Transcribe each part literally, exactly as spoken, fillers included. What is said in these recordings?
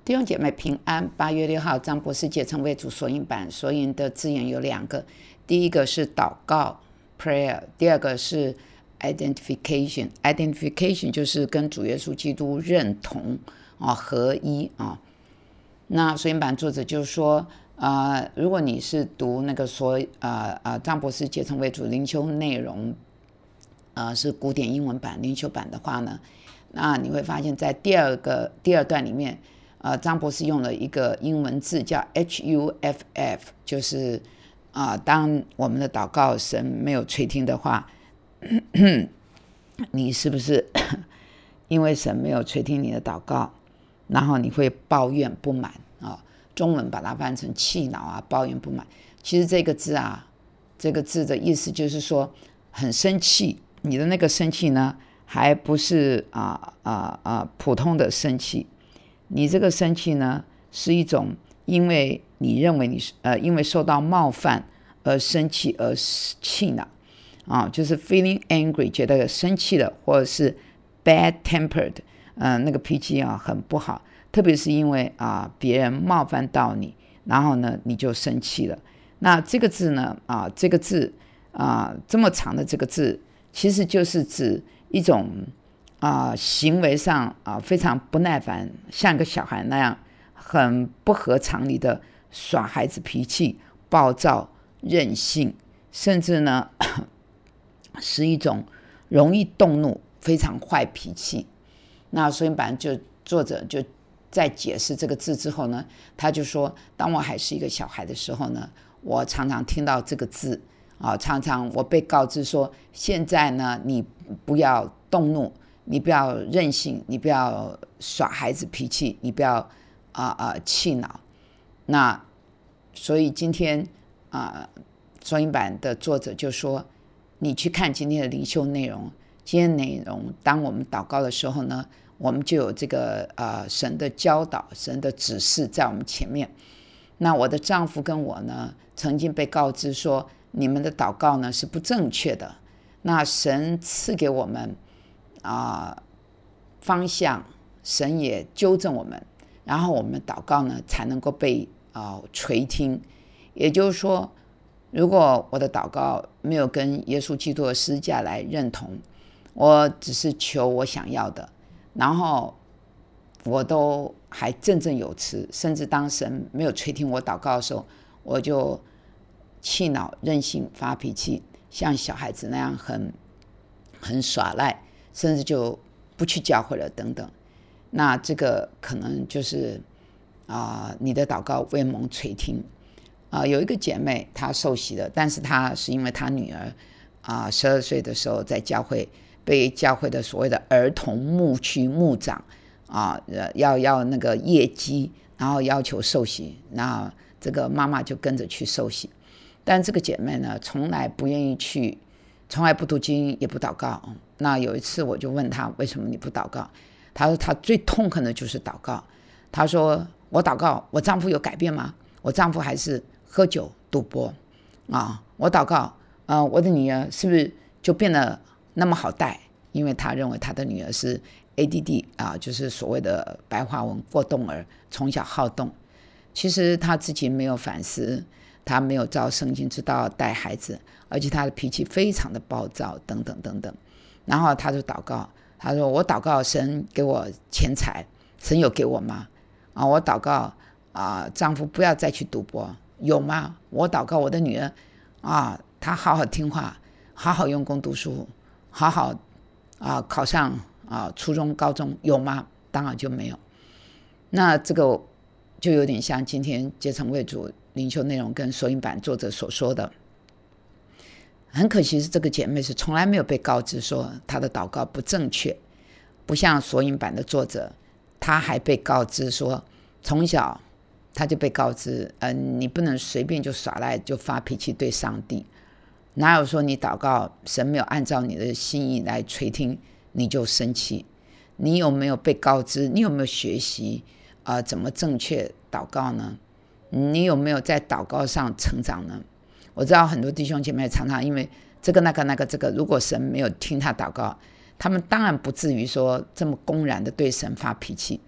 弟兄姐妹平安。八月六号，张博士解成为主索引版，索引的字眼有两个，第一个是祷告 prayer， 第二个是 identification。 identification 就是跟主耶稣基督认同、啊、合一、啊、那索引版作者就是说、呃、如果你是读那个所呃呃张博士解成为主灵修内容，呃是古典英文版灵修版的话呢，那你会发现在第二个第二段里面，呃，张博士用了一个英文字叫 H U F F， 就是啊、呃，当我们的祷告神没有垂听的话，咳咳你是不是因为神没有垂听你的祷告，然后你会抱怨不满啊、哦？中文把它翻成气恼啊，抱怨不满。其实这个字啊，这个字的意思就是说很生气，你的那个生气呢，还不是啊啊啊普通的生气。你这个生气呢，是一种因为你认为你呃因为受到冒犯而生气而气恼啊，就是 feeling angry， 觉得生气了，或者是 bad tempered， 呃那个脾气啊很不好，特别是因为啊别人冒犯到你，然后呢你就生气了。那这个字呢啊这个字啊这么长的这个字，其实就是指一种啊、行为上啊非常不耐烦，像个小孩那样很不合常理的耍孩子脾气、暴躁、任性，甚至呢是一种容易动怒、非常坏脾气。那所以版就作者就在解释这个字之后呢，他就说，当我还是一个小孩的时候呢，我常常听到这个字啊，常常我被告知说，现在呢你不要动怒，你不要任性，你不要耍孩子脾气，你不要啊啊、呃、气恼。那所以今天啊，索引版的作者就说，你去看今天的灵修内容，今天内容，当我们祷告的时候呢，我们就有这个呃神的教导、神的指示在我们前面。那我的丈夫跟我呢，曾经被告知说，你们的祷告呢是不正确的。那神赐给我们啊、呃、方向，神也纠正我们，然后我们的祷告呢才能够被啊、呃、垂听。也就是说，如果我的祷告没有跟耶稣基督的十字架来认同，我只是求我想要的，然后我都还振振有词，甚至当神没有垂听我祷告的时候，我就气恼、任性、发脾气，像小孩子那样很很耍赖，甚至就不去教会了等等。那这个可能就是啊、呃，你的祷告未蒙垂听。啊、呃，有一个姐妹她受洗了，但是她是因为她女儿啊十二岁的时候在教会被教会的所谓的儿童牧区牧长啊、呃、要要那个业绩，然后要求受洗，那这个妈妈就跟着去受洗。但这个姐妹呢，从来不愿意去，从来不读经也不祷告。那有一次我就问她，为什么你不祷告？她说她最痛恨的就是祷告。她说，我祷告，我丈夫有改变吗？我丈夫还是喝酒赌博啊！我祷告，呃，我的女儿是不是就变得那么好带？因为她认为她的女儿是 A D D 啊，就是所谓的白话文过动儿，从小好动。其实她自己没有反思，她没有照圣经之道带孩子，而且她的脾气非常的暴躁，等等等等。然后她就祷告，她说：“我祷告神给我钱财，神有给我吗？啊，我祷告啊，丈夫不要再去赌博。”有吗？我祷告我的女儿啊，她好好听话，好好用功读书，好好啊考上啊初中高中，有吗？当然就没有。那这个就有点像今天结成为主灵修内容跟索引版作者所说的，很可惜是这个姐妹是从来没有被告知说她的祷告不正确，不像索引版的作者，她还被告知说从小他就被告知，呃，你不能随便就耍赖，就发脾气对上帝。哪有说你祷告神没有按照你的心意来垂听，你就生气？你有没有被告知？你有没有学习啊、呃？怎么正确祷告呢？你有没有在祷告上成长呢？我知道很多弟兄姐妹常常因为这个那个那个这个，如果神没有听他祷告，他们当然不至于说这么公然的对神发脾气。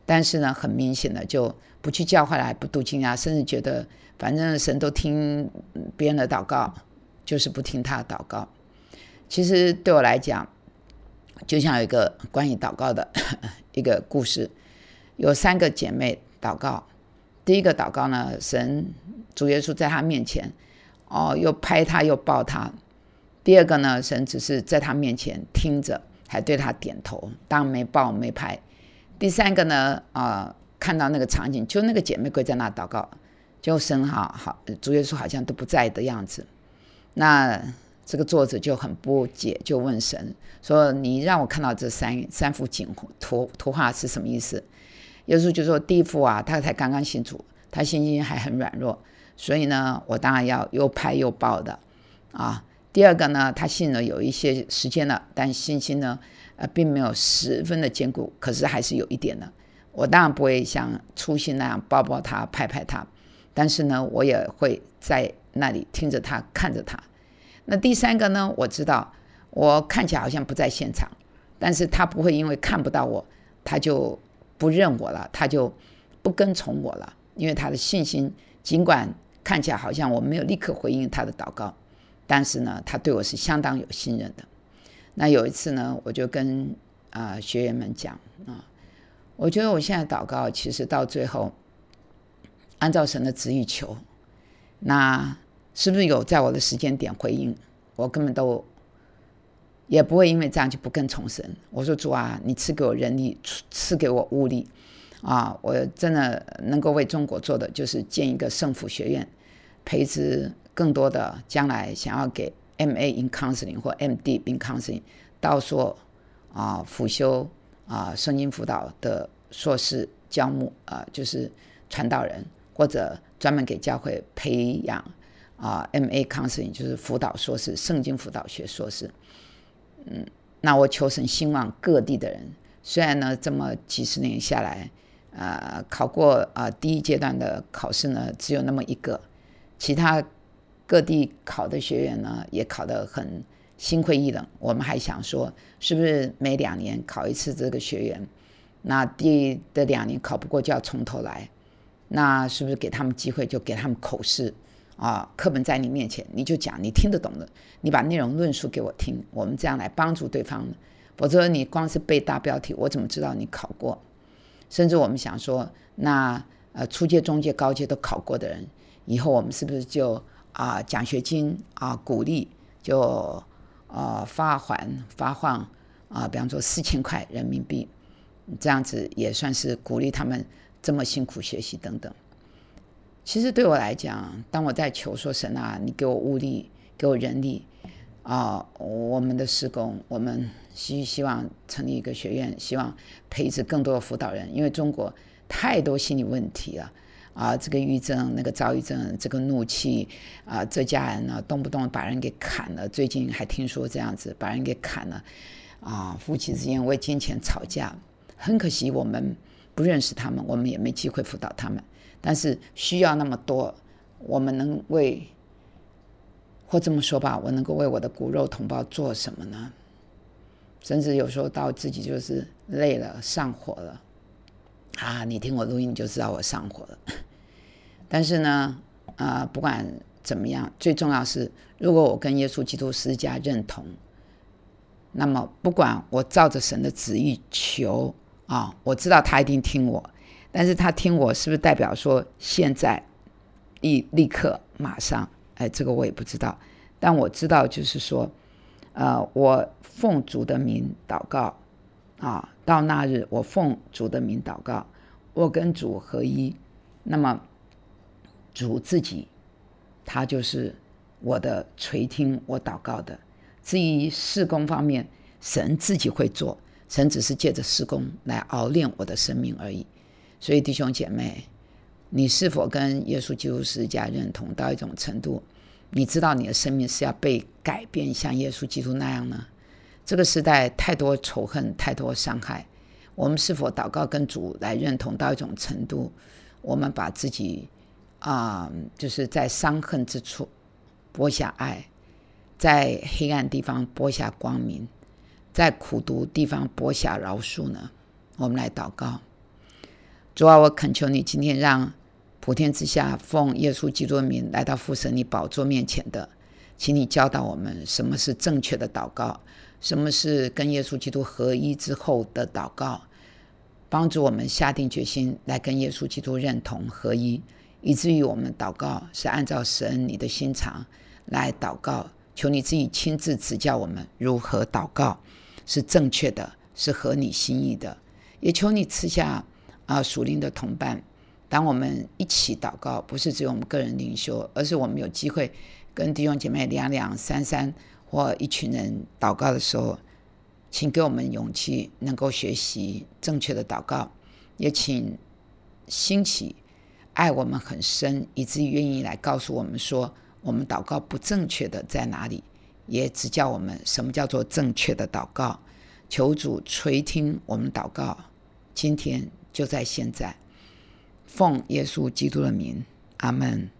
但是呢，很明显的就不去教会了，不读经啊，甚至觉得反正神都听别人的祷告，就是不听他的祷告。其实对我来讲，就像有一个关于祷告的一个故事，有三个姐妹祷告。第一个祷告呢，神主耶稣在她面前，哦，又拍她又抱她。第二个呢，神只是在她面前听着，还对她点头，当然没抱没拍。第三个呢，呃，看到那个场景，就那个姐妹跪在那祷告，就神好好，主耶稣好像都不在的样子。那这个作者就很不解，就问神说：“你让我看到这三三幅景图图画是什么意思？”耶稣就说：“第一幅啊，他才刚刚信主，他信心还很软弱，所以呢，我当然要又拍又抱的啊。第二个呢，他信了有一些时间了，但信心呢，呃，并没有十分的坚固，可是还是有一点的。我当然不会像初信那样抱抱他、拍拍他，但是呢，我也会在那里听着他、看着他。那第三个呢，我知道我看起来好像不在现场，但是他不会因为看不到我，他就不认我了，他就不跟从我了，因为他的信心尽管看起来好像我没有立刻回应他的祷告，但是呢，他对我是相当有信任的。那有一次呢，我就跟、呃、学员们讲啊，我觉得我现在祷告其实到最后按照神的旨意求，那是不是有在我的时间点回应，我根本都也不会因为这样就不跟从神。我说主啊，你赐给我人力，赐给我物力啊！我真的能够为中国做的就是建一个圣辅学院，培植更多的将来想要给 M A in Counseling 或 M D in Counseling 到硕啊辅修啊圣经辅导的硕士教牧啊，就是传道人，或者专门给教会培养啊 M A Counseling 就是辅导硕士，圣经辅导学硕士。嗯，那我求神兴旺各地的人。虽然呢，这么几十年下来，呃，考过啊、呃、第一阶段的考试呢，只有那么一个，其他各地考的学员呢，也考得很心灰意冷。我们还想说，是不是每两年考一次这个学员，那第的两年考不过就要从头来？那是不是给他们机会，就给他们口试？啊，课本在你面前，你就讲你听得懂的，你把内容论述给我听，我们这样来帮助对方。否则你光是背大标题，我怎么知道你考过？甚至我们想说，那呃初阶、中阶、高阶都考过的人，以后我们是不是就啊奖学金啊鼓励就啊发还发放啊，比方说四千块人民币，这样子也算是鼓励他们这么辛苦学习等等。其实对我来讲，当我在求说神啊，你给我物力，给我人力啊，我们的事工，我们希希望成立一个学院，希望培植更多的辅导人，因为中国太多心理问题了啊，这个抑郁症，那个躁郁症，这个怒气啊，这家人呢动不动把人给砍了，最近还听说这样子把人给砍了啊，夫妻之间为金钱吵架，很可惜我们不认识他们，我们也没机会辅导他们。但是需要那么多，我们能为，或这么说吧，我能够为我的骨肉同胞做什么呢？甚至有时候到自己就是累了，上火了啊！你听我录音你就知道我上火了。但是呢，呃，不管怎么样，最重要是，如果我跟耶稣基督十字架认同，那么不管我照着神的旨意求啊，我知道他一定听我。但是他听我是不是代表说现在立立刻马上？哎，这个我也不知道。但我知道就是说，呃，我奉主的名祷告啊，到那日我奉主的名祷告，我跟主合一。那么主自己，他就是我的垂听我祷告的。至于事工方面，神自己会做，神只是借着事工来熬炼我的生命而已。所以弟兄姐妹，你是否跟耶稣基督十字架认同到一种程度，你知道你的生命是要被改变像耶稣基督那样呢？这个时代太多仇恨，太多伤害，我们是否祷告跟主来认同到一种程度，我们把自己啊、呃，就是在伤恨之处播下爱，在黑暗地方播下光明，在苦毒地方播下饶恕呢？我们来祷告。 主啊，我恳求你今天让普天之下奉耶稣基督的名来到父神你宝座面前的，请你教导我们什么是正确的祷告，什么是跟耶稣基督合一之后的祷告，帮助我们下定决心来跟耶稣基督认同合一，以至于我们祷告是按照神你的心肠来祷告。求你自己亲自指教我们如何祷告是正确的，是合你心意的。也求你赐下啊属灵的同伴，当我们一起祷告，不是只有我们个人领袖，而是我们有机会跟弟兄姐妹两两三三或一群人祷告的时候，请给我们勇气，能够学习正确的祷告，也请兴起爱我们很深，以至于愿意来告诉我们说我们祷告不正确的在哪里，也指教我们什么叫做正确的祷告。求主垂听我们祷告，今天就在现在，奉耶稣基督的名，阿们。